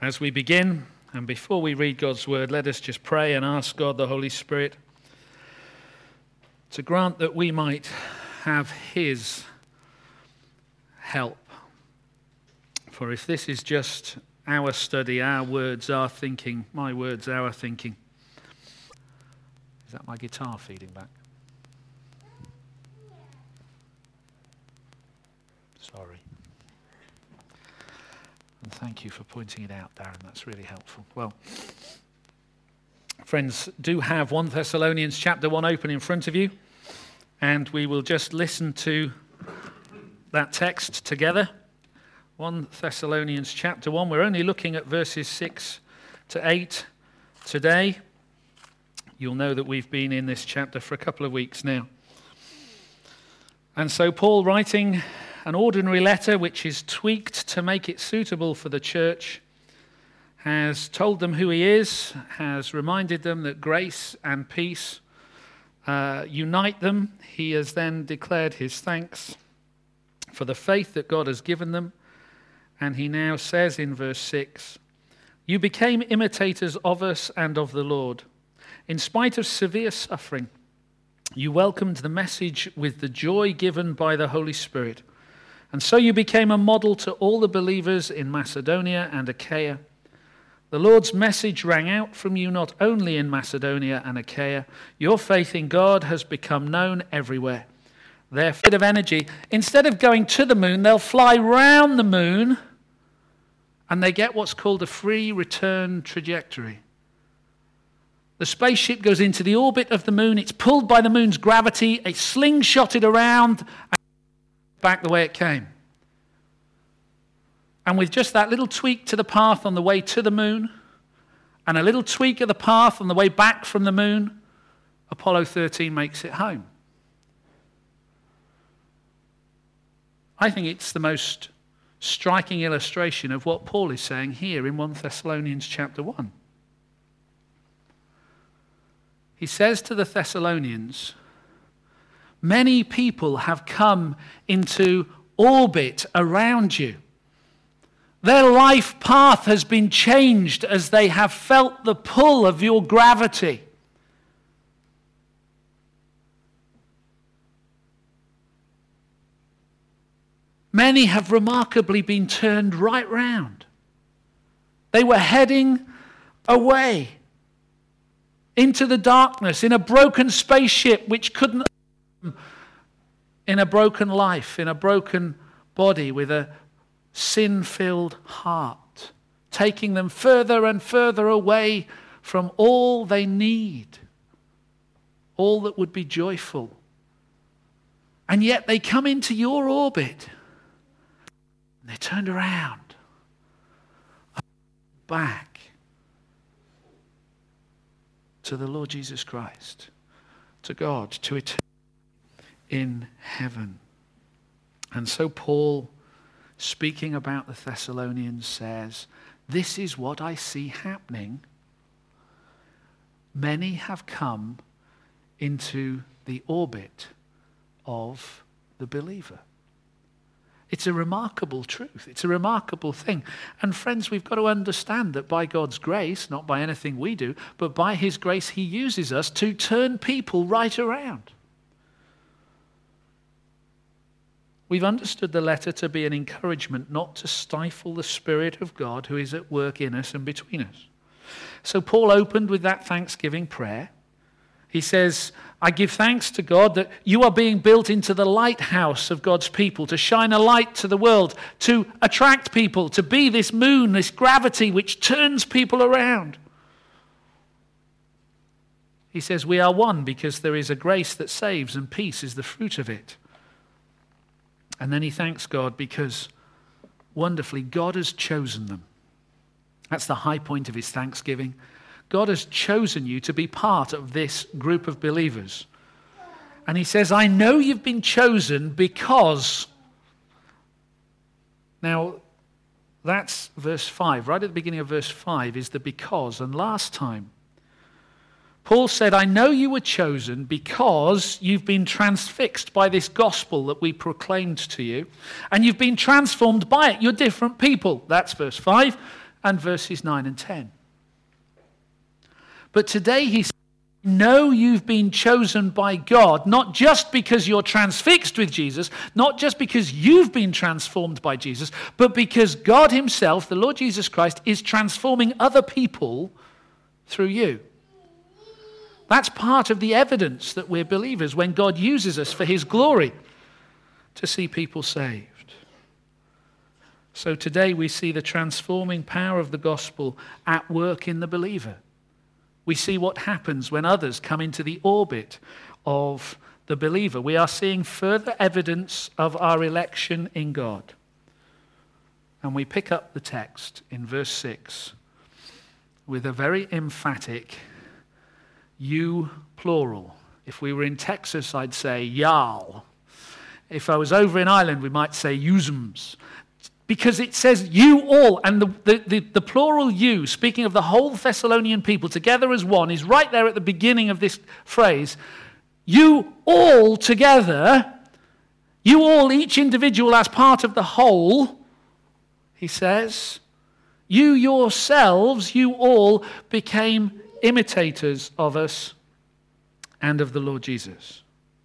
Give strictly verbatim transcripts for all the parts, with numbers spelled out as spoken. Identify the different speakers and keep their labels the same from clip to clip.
Speaker 1: As we begin, and before we read God's word, let us just pray and ask God, the Holy Spirit, to grant that we might have his help. For if this is just our study, our words, our thinking, my words, our thinking. Is that my guitar feeding back? Sorry. And thank you for pointing it out, Darren. That's really helpful. Well, friends, do have First Thessalonians chapter one open in front of you. And we will just listen to that text together. First Thessalonians chapter one. We're only looking at verses six to eight today. You'll know that we've been in this chapter for a couple of weeks now. And so Paul, writing an ordinary letter which is tweaked to make it suitable for the church, has told them who he is, has reminded them that grace and peace uh, unite them. He has then declared his thanks for the faith that God has given them. And he now says in verse six, "You became imitators of us and of the Lord. In spite of severe suffering, you welcomed the message with the joy given by the Holy Spirit. And so you became a model to all the believers in Macedonia and Achaia. The Lord's message rang out from you not only in Macedonia and Achaia. Your faith in God has become known everywhere." Their fit of energy, instead of going to the moon, they'll fly round the moon and they get what's called a free return trajectory. The spaceship goes into the orbit of the moon, it's pulled by the moon's gravity, it's slingshotted around and back the way it came. And with just that little tweak to the path on the way to the moon and a little tweak of the path on the way back from the moon, Apollo thirteen makes it home. I think it's the most striking illustration of what Paul is saying here in First Thessalonians chapter one. He says to the Thessalonians, many people have come into orbit around you. Their life path has been changed as they have felt the pull of your gravity. Many have remarkably been turned right round. They were heading away into the darkness in a broken spaceship which couldn't, in a broken life, in a broken body with a sin-filled heart, taking them further and further away from all they need, all that would be joyful. And yet they come into your orbit and they're turned around, back to the Lord Jesus Christ, to God, to eternity in heaven. And so Paul, speaking about the Thessalonians, says, this is what I see happening. Many have come into the orbit of the believer. It's a remarkable truth. It's a remarkable thing. And friends, we've got to understand that by God's grace, not by anything we do, but by his grace, he uses us to turn people right around. We've understood the letter to be an encouragement not to stifle the Spirit of God who is at work in us and between us. So Paul opened with that thanksgiving prayer. He says, I give thanks to God that you are being built into the lighthouse of God's people, to shine a light to the world, to attract people, to be this moon, this gravity which turns people around. He says, we are one because there is a grace that saves and peace is the fruit of it. And then he thanks God because wonderfully God has chosen them. That's the high point of his thanksgiving. God has chosen you to be part of this group of believers. And he says, I know you've been chosen because... Now, that's verse five. Right at the beginning of verse five is the because. And last time, Paul said, I know you were chosen because you've been transfixed by this gospel that we proclaimed to you. And you've been transformed by it. You're different people. That's verse five. and verses nine and ten. But today he says, know you've been chosen by God, not just because you're transfixed with Jesus, not just because you've been transformed by Jesus, but because God himself, the Lord Jesus Christ, is transforming other people through you. That's part of the evidence that we're believers, when God uses us for his glory to see people saved. So today we see the transforming power of the gospel at work in the believer. We see what happens when others come into the orbit of the believer. We are seeing further evidence of our election in God. And we pick up the text in verse six with a very emphatic you plural. If we were in Texas, I'd say y'all. If I was over in Ireland, we might say yous-ums. Because it says you all, and the, the, the, the plural you, speaking of the whole Thessalonian people together as one, is right there at the beginning of this phrase. You all together, you all, each individual as part of the whole, he says, you yourselves, you all became imitators of us and of the Lord Jesus.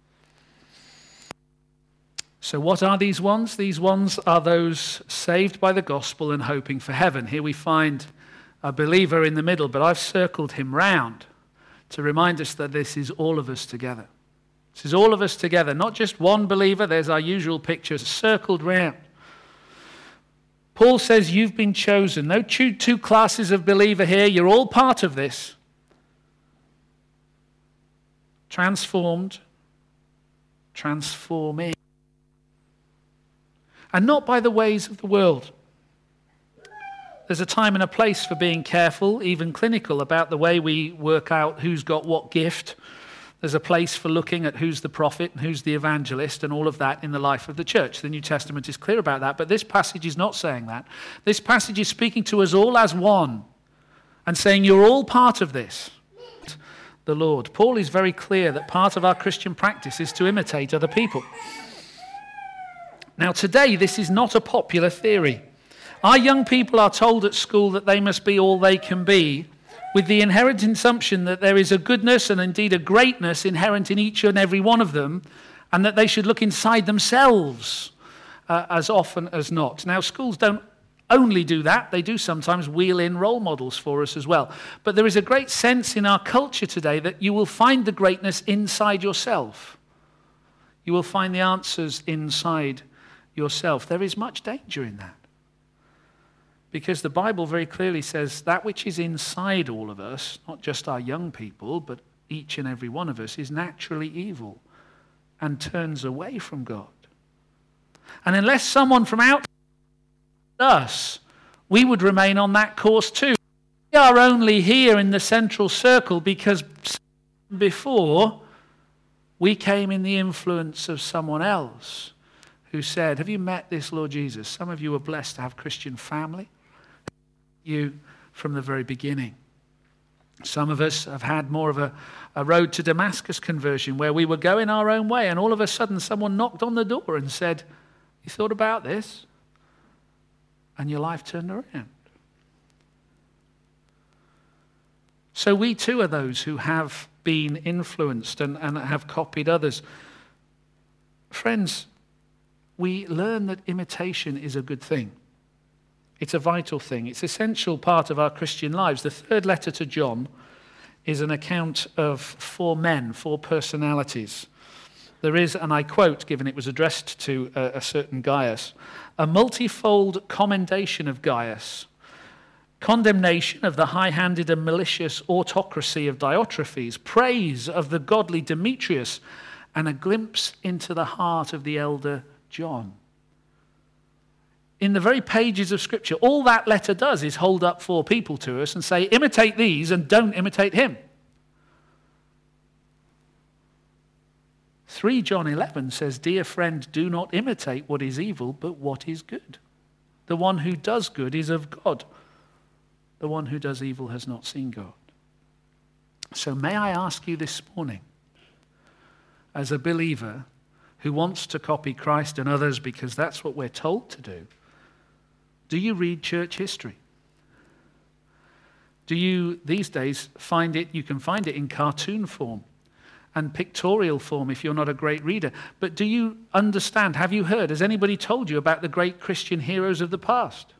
Speaker 1: So what are these ones? These ones are those saved by the gospel and hoping for heaven. Here we find a believer in the middle, but I've circled him round to remind us that this is all of us together. This is all of us together, not just one believer. There's our usual picture circled round. Paul says you've been chosen. No two, two classes of believer here. You're all part of this. Transformed, transforming. And not by the ways of the world. There's a time and a place for being careful, even clinical, about the way we work out who's got what gift. There's a place for looking at who's the prophet and who's the evangelist and all of that in the life of the church. The New Testament is clear about that, but this passage is not saying that. This passage is speaking to us all as one and saying you're all part of this. The Lord. Paul is very clear that part of our Christian practice is to imitate other people. Now today, this is not a popular theory. Our young people are told at school that they must be all they can be, with the inherent assumption that there is a goodness and indeed a greatness inherent in each and every one of them, and that they should look inside themselves uh, as often as not. Now schools don't only do that, they do sometimes wheel in role models for us as well. But there is a great sense in our culture today that you will find the greatness inside yourself. You will find the answers inside yourself. There is much danger in that. Because the Bible very clearly says that which is inside all of us, not just our young people, but each and every one of us, is naturally evil and turns away from God. And unless someone from outside us, we would remain on that course too. We are only here in the central circle because before we came in the influence of someone else who said, have you met this Lord Jesus? Some of you are blessed to have Christian family. You from the very beginning. Some of us have had more of a, a road to Damascus conversion where we were going our own way and all of a sudden someone knocked on the door and said, you thought about this? And your life turned around. So we too are those who have been influenced and, and have copied others. Friends, we learn that imitation is a good thing. It's a vital thing. It's an essential part of our Christian lives. The third letter to John is an account of four men, four personalities. There is, and I quote, given it was addressed to a, a certain Gaius, a multifold commendation of Gaius, condemnation of the high-handed and malicious autocracy of Diotrephes, praise of the godly Demetrius, and a glimpse into the heart of the elder John. In the very pages of Scripture, all that letter does is hold up four people to us and say, imitate these and don't imitate him. three John eleven says, dear friend, do not imitate what is evil, but what is good. The one who does good is of God. The one who does evil has not seen God. So may I ask you this morning, as a believer who wants to copy Christ and others because that's what we're told to do, do you read church history? Do you, these days, find it, you can find it in cartoon form and pictorial form if you're not a great reader. But do you understand, have you heard, has anybody told you about the great Christian heroes of the past?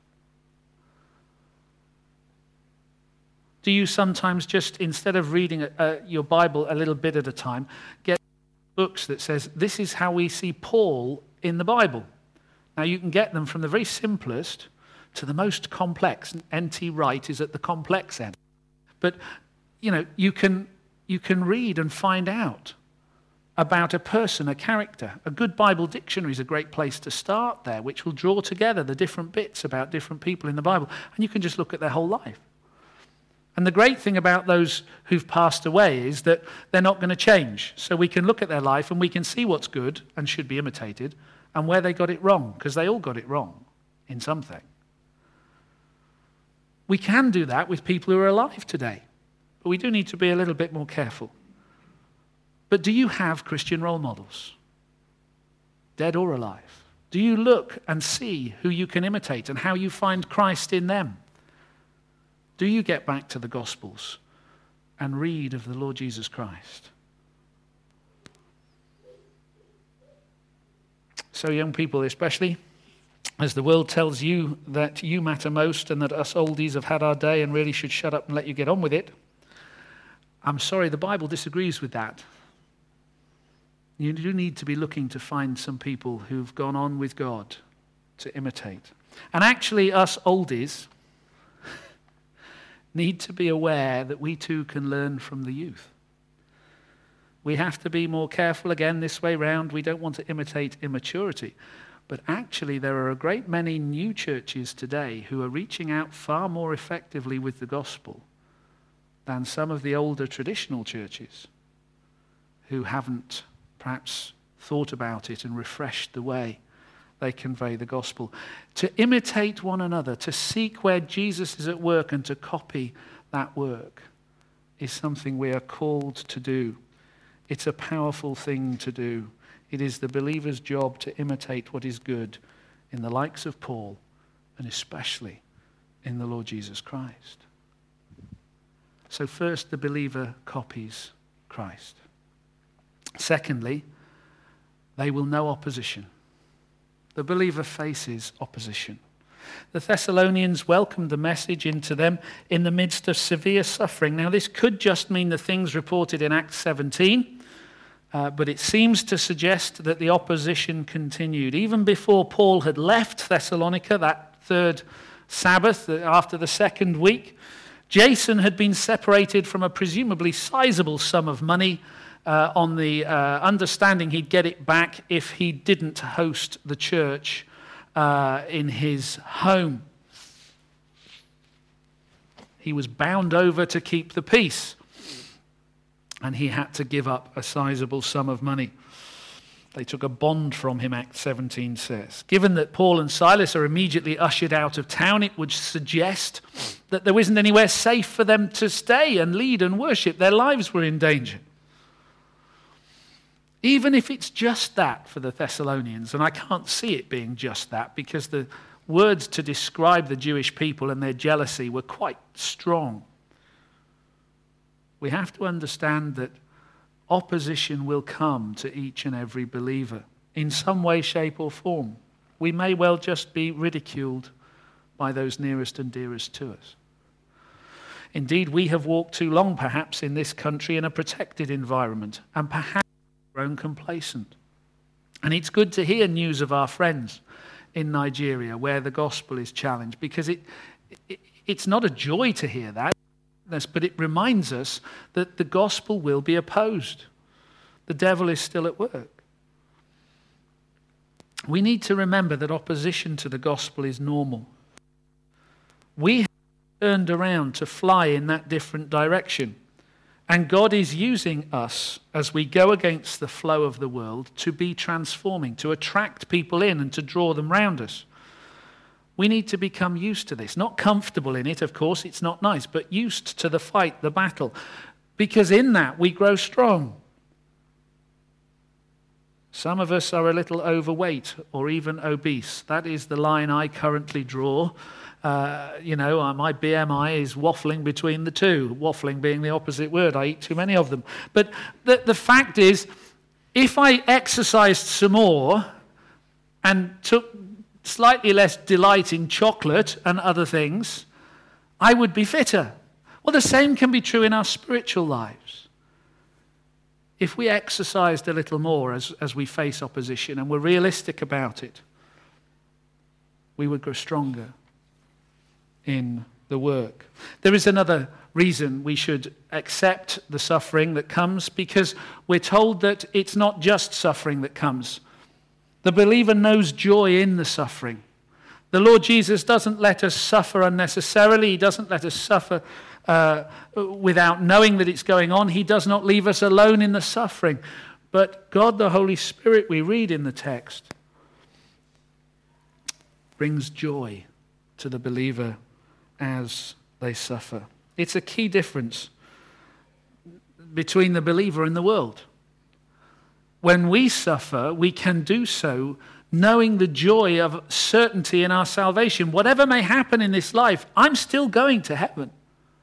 Speaker 1: Do you sometimes just, instead of reading uh, your Bible a little bit at a time, get books that says, this is how we see Paul in the Bible? Now, you can get them from the very simplest to the most complex. N T Wright is at the complex end. But, you know, you can, you can read and find out about a person, a character. A good Bible dictionary is a great place to start there, which will draw together the different bits about different people in the Bible. And you can just look at their whole life. And the great thing about those who've passed away is that they're not going to change. So we can look at their life and we can see what's good and should be imitated and where they got it wrong, because they all got it wrong in something. We can do that with people who are alive today, but we do need to be a little bit more careful. But do you have Christian role models, dead or alive? Do you look and see who you can imitate and how you find Christ in them? Do you get back to the Gospels and read of the Lord Jesus Christ? So young people especially, as the world tells you that you matter most and that us oldies have had our day and really should shut up and let you get on with it, I'm sorry, the Bible disagrees with that. You do need to be looking to find some people who've gone on with God to imitate. And actually us oldies need to be aware that we too can learn from the youth. We have to be more careful again this way round. We don't want to imitate immaturity. But actually there are a great many new churches today who are reaching out far more effectively with the gospel than some of the older traditional churches who haven't perhaps thought about it and refreshed the way they convey the gospel. To imitate one another, to seek where Jesus is at work and to copy that work is something we are called to do. It's a powerful thing to do. It is the believer's job to imitate what is good in the likes of Paul and especially in the Lord Jesus Christ. So first, the believer copies Christ. Secondly, they will know opposition. The believer faces opposition. The Thessalonians welcomed the message into them in the midst of severe suffering. Now, this could just mean the things reported in Acts seventeen, uh, but it seems to suggest that the opposition continued. Even before Paul had left Thessalonica, that third Sabbath, after the second week, Jason had been separated from a presumably sizable sum of money Uh, on the uh, understanding he'd get it back if he didn't host the church uh, in his home. He was bound over to keep the peace, and he had to give up a sizable sum of money. They took a bond from him, Acts seventeen says. Given that Paul and Silas are immediately ushered out of town, it would suggest that there isn't anywhere safe for them to stay and lead and worship. Their lives were in danger. Even if it's just that for the Thessalonians, and I can't see it being just that because the words to describe the Jewish people and their jealousy were quite strong. We have to understand that opposition will come to each and every believer in some way, shape, or form. We may well just be ridiculed by those nearest and dearest to us. Indeed, we have walked too long, perhaps, in this country in a protected environment, and perhaps grown complacent. And it's good to hear news of our friends in Nigeria where the gospel is challenged, because it, it it's not a joy to hear that, but it reminds us that the gospel will be opposed. The devil is still at work. We need to remember that opposition to the gospel is normal. We have turned around to fly in that different direction. And God is using us as we go against the flow of the world to be transforming, to attract people in and to draw them round us. We need to become used to this. Not comfortable in it, of course, it's not nice, but used to the fight, the battle. Because in that we grow strong. Some of us are a little overweight or even obese. That is the line I currently draw uh, you know, uh, my B M I is waffling between the two, waffling being the opposite word. I eat too many of them. But the, the fact is, if I exercised some more and took slightly less delight in chocolate and other things, I would be fitter. Well, the same can be true in our spiritual lives. If we exercised a little more as, as we face opposition and were realistic about it, we would grow stronger in the work. There is another reason we should accept the suffering that comes, because we're told that it's not just suffering that comes. The believer knows joy in the suffering. The Lord Jesus doesn't let us suffer unnecessarily. He doesn't let us suffer uh, without knowing that it's going on. He does not leave us alone in the suffering. But God, the Holy Spirit, we read in the text, brings joy to the believer as they suffer. It's a key difference between the believer and the world. When we suffer, we can do so knowing the joy of certainty in our salvation. Whatever may happen in this life, I'm still going to heaven.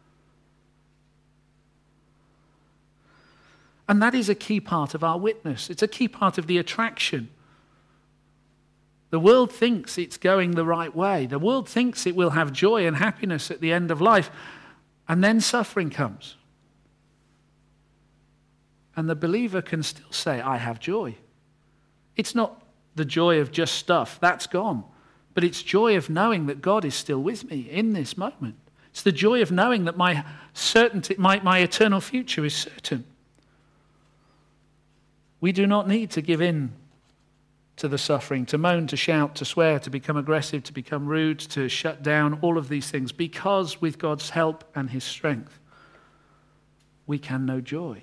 Speaker 1: And that is a key part of our witness. It's a key part of the attraction. The world thinks it's going the right way. The world thinks it will have joy and happiness at the end of life. And then suffering comes. And the believer can still say, I have joy. It's not the joy of just stuff. That's gone. But it's joy of knowing that God is still with me in this moment. It's the joy of knowing that my certainty, my, my eternal future is certain. We do not need to give in to the suffering, to moan, to shout, to swear, to become aggressive, to become rude, to shut down, all of these things, because with God's help and his strength, we can know joy.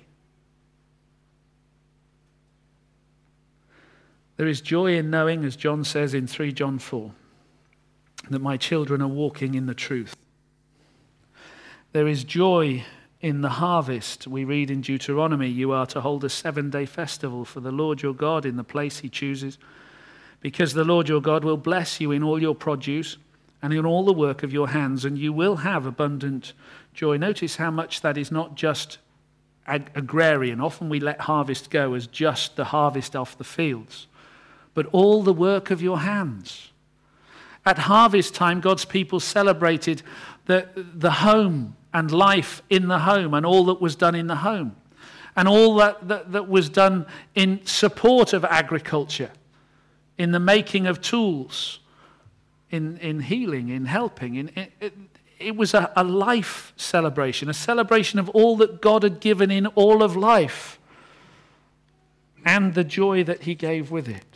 Speaker 1: There is joy in knowing, as John says in three John four, that my children are walking in the truth. There is joy in the harvest. We read in Deuteronomy, you are to hold a seven-day festival for the Lord your God in the place he chooses, because the Lord your God will bless you in all your produce and in all the work of your hands, and you will have abundant joy. Notice how much that is not just ag- agrarian. Often we let harvest go as just the harvest off the fields, but all the work of your hands. At harvest time, God's people celebrated the, the home and life in the home and all that was done in the home and all that, that, that was done in support of agriculture, in the making of tools, in, in healing, in helping. In, it, it, it was a, a life celebration, a celebration of all that God had given in all of life and the joy that he gave with it.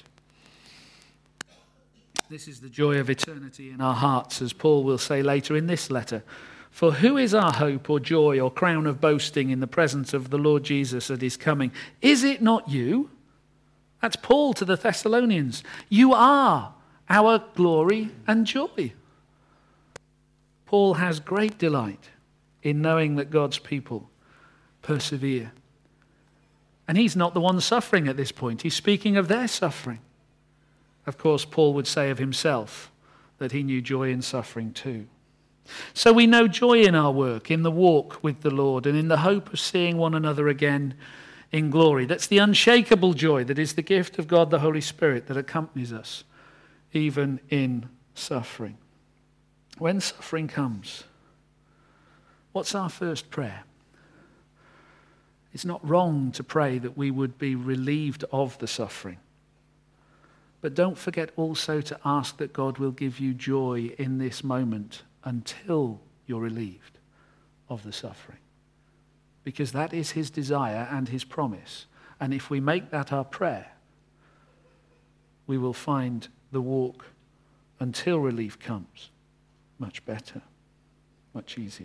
Speaker 1: This is the joy of eternity in our hearts, as Paul will say later in this letter. For who is our hope or joy or crown of boasting in the presence of the Lord Jesus at his coming? Is it not you? That's Paul to the Thessalonians. You are our glory and joy. Paul has great delight in knowing that God's people persevere. And he's not the one suffering at this point. He's speaking of their suffering. Of course, Paul would say of himself that he knew joy in suffering too. So we know joy in our work, in the walk with the Lord, and in the hope of seeing one another again in glory. That's the unshakable joy that is the gift of God, the Holy Spirit, that accompanies us, even in suffering. When suffering comes, what's our first prayer? It's not wrong to pray that we would be relieved of the suffering. But don't forget also to ask that God will give you joy in this moment until you're relieved of the suffering. Because that is his desire and his promise. And if we make that our prayer, we will find the walk until relief comes much better, much easier.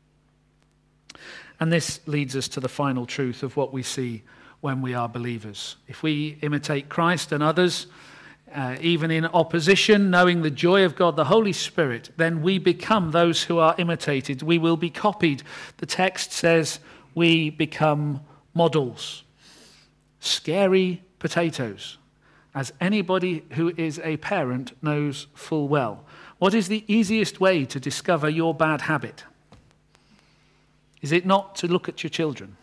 Speaker 1: And this leads us to the final truth of what we see when we are believers. If we imitate Christ and others, Uh, even in opposition, knowing the joy of God, the Holy Spirit, then we become those who are imitated. We will be copied. The text says we become models. Scary potatoes, as anybody who is a parent knows full well. What is the easiest way to discover your bad habit? Is it not to look at your children?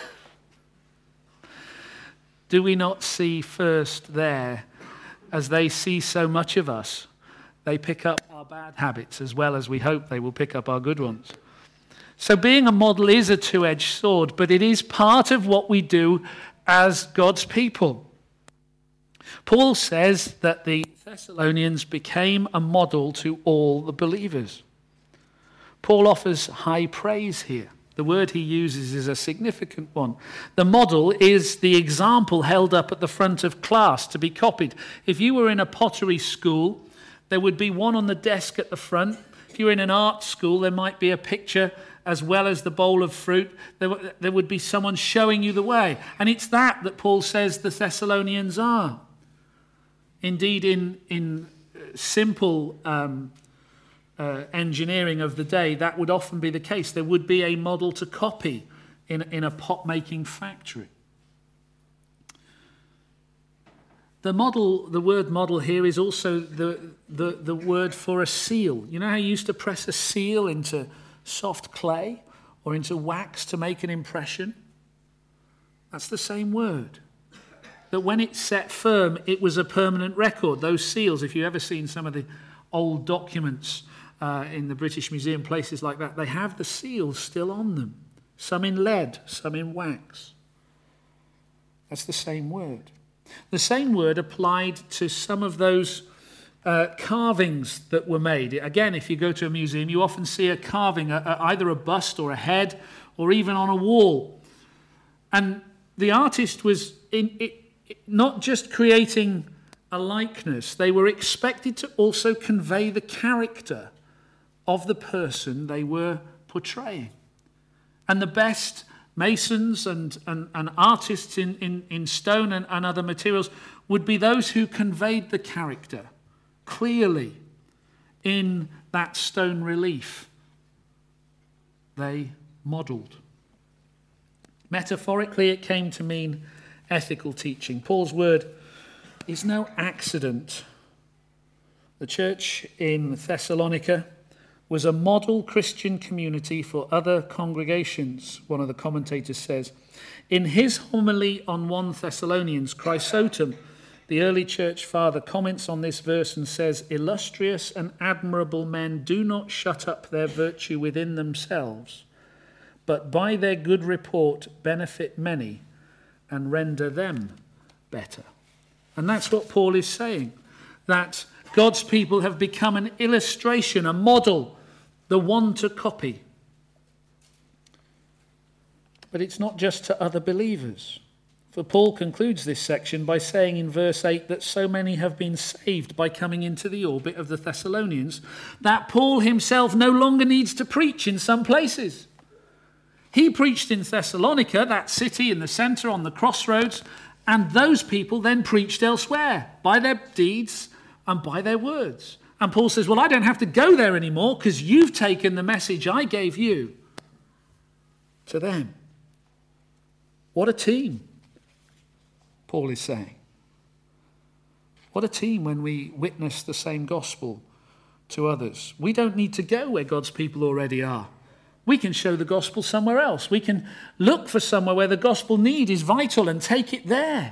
Speaker 1: Do we not see first there, as they see so much of us, they pick up our bad habits as well as we hope they will pick up our good ones? So being a model is a two-edged sword, but it is part of what we do as God's people. Paul says that the Thessalonians became a model to all the believers. Paul offers high praise here. The word he uses is a significant one. The model is the example held up at the front of class to be copied. If you were in a pottery school, there would be one on the desk at the front. If you were in an art school, there might be a picture as well as the bowl of fruit. There, w- there would be someone showing you the way. And it's that that Paul says the Thessalonians are. Indeed, in, in simple um, uh, engineering of the day, that would often be the case. There would be a model to copy in, in a pot-making factory. The model, the word model here is also the, the, the word for a seal. You know how you used to press a seal into soft clay or into wax to make an impression? That's the same word. That when it's set firm, it was a permanent record. Those seals, if you've ever seen some of the old documents uh, in the British Museum, places like that, they have the seals still on them. Some in lead, some in wax. That's the same word. The same word applied to some of those uh, carvings that were made. Again, if you go to a museum, you often see a carving, a, a, either a bust or a head, or even on a wall. And the artist was in, it, not just creating a likeness, they were expected to also convey the character of the person they were portraying. And the best masons and, and, and artists in, in, in stone and, and other materials would be those who conveyed the character clearly in that stone relief they modelled. Metaphorically, it came to mean ethical teaching. Paul's word is no accident. The church in Thessalonica was a model Christian community for other congregations, one of the commentators says. In his homily on First Thessalonians, Chrysostom, the early church father, comments on this verse and says, "Illustrious and admirable men do not shut up their virtue within themselves, but by their good report benefit many and render them better." And that's what Paul is saying, that God's people have become an illustration, a model, the one to copy. But it's not just to other believers. For Paul concludes this section by saying in verse eight that so many have been saved by coming into the orbit of the Thessalonians that Paul himself no longer needs to preach in some places. He preached in Thessalonica, that city in the centre on the crossroads, and those people then preached elsewhere by their deeds and by their words. And Paul says, well, I don't have to go there anymore because you've taken the message I gave you to them. What a team, Paul is saying. What a team when we witness the same gospel to others. We don't need to go where God's people already are. We can show the gospel somewhere else. We can look for somewhere where the gospel need is vital and take it there.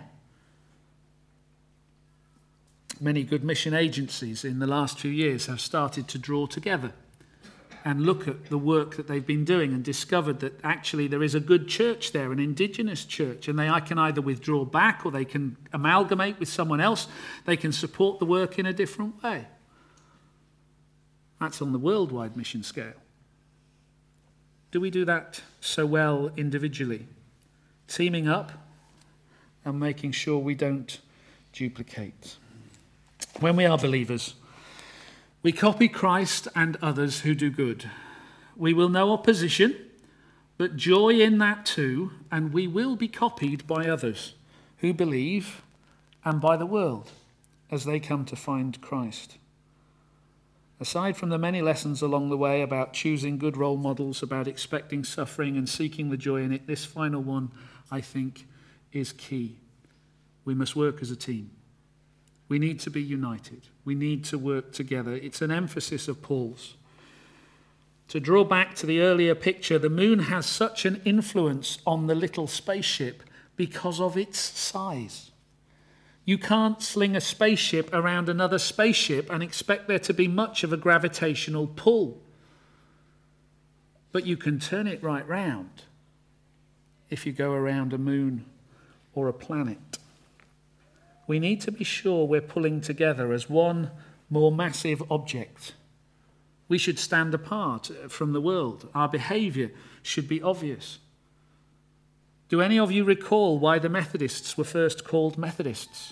Speaker 1: Many good mission agencies in the last few years have started to draw together and look at the work that they've been doing and discovered that actually there is a good church there, an indigenous church, and they can either withdraw back or they can amalgamate with someone else. They can support the work in a different way. That's on the worldwide mission scale. Do we do that so well individually? Teaming up and making sure we don't duplicate. When we are believers, we copy Christ and others who do good. We will know opposition, but joy in that too, and we will be copied by others who believe and by the world as they come to find Christ. Aside from the many lessons along the way about choosing good role models, about expecting suffering and seeking the joy in it, this final one, I think, is key. We must work as a team. We need to be united. We need to work together. It's an emphasis of Paul's. To draw back to the earlier picture, the moon has such an influence on the little spaceship because of its size. You can't sling a spaceship around another spaceship and expect there to be much of a gravitational pull. But you can turn it right round if you go around a moon or a planet. We need to be sure we're pulling together as one more massive object. We should stand apart from the world. Our behaviour should be obvious. Do any of you recall why the Methodists were first called Methodists?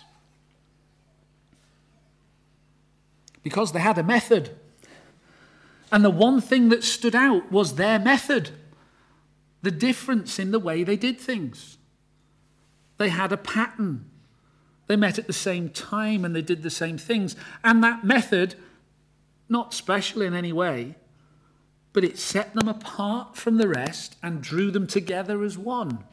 Speaker 1: Because they had a method. And the one thing that stood out was their method. The difference in the way they did things. They had a pattern. They met at the same time and they did the same things. And that method, not special in any way, but it set them apart from the rest and drew them together as one.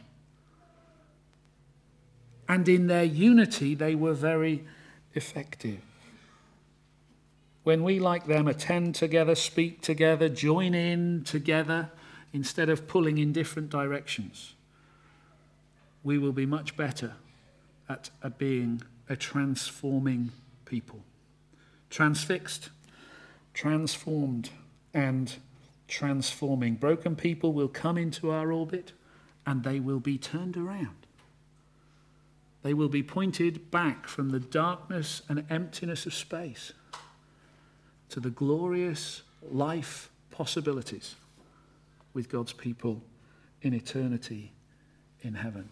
Speaker 1: And in their unity, they were very effective. When we, like them, attend together, speak together, join in together, instead of pulling in different directions, we will be much better at, at being a transforming people. Transfixed, transformed, and transforming. Broken people will come into our orbit and they will be turned around. They will be pointed back from the darkness and emptiness of space to the glorious life possibilities with God's people in eternity in heaven.